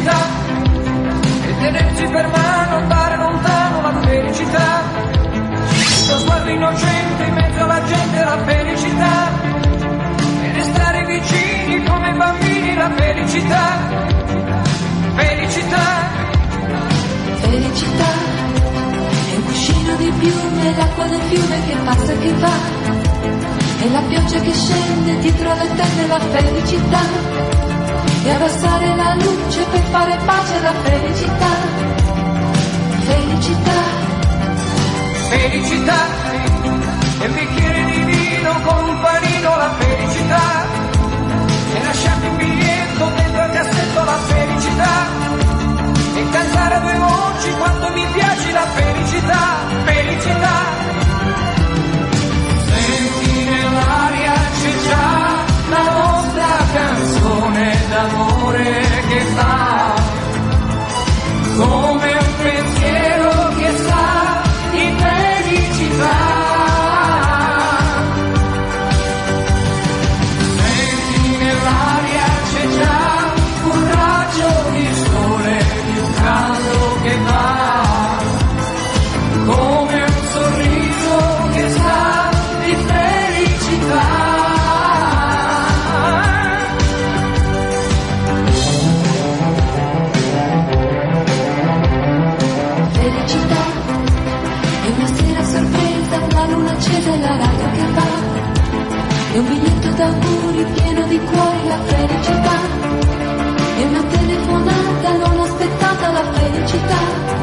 felicità, e tenersi per mano, andare lontano, la felicità, lo sguardo innocente in mezzo alla gente, la felicità, e restare vicini come bambini, la felicità, felicità, felicità, è un cuscino di piume, l'acqua del fiume che passa e che va, e la pioggia che scende dietro le tende, la felicità, e abbassare la luce per fare pace alla felicità, felicità, felicità, e un bicchiere di vino con un panino, la felicità, e lasciarti un biglietto dentro il cassetto, la felicità, e cantare a due voci quanto mi piace la felicità, felicità. Senti nell'aria c'è già la nostra canzone d'amore che fa come un pensiero che sa di felicità. Senti nell'aria c'è già un raggio di sole, di un caldo che va come un sorriso che sa di felicità. felicità, è una sera sorpresa, la luna accesa e la radio che va, è un biglietto d'auguri pieno di cuori, la felicità, è una telefonata non aspettata, la felicità,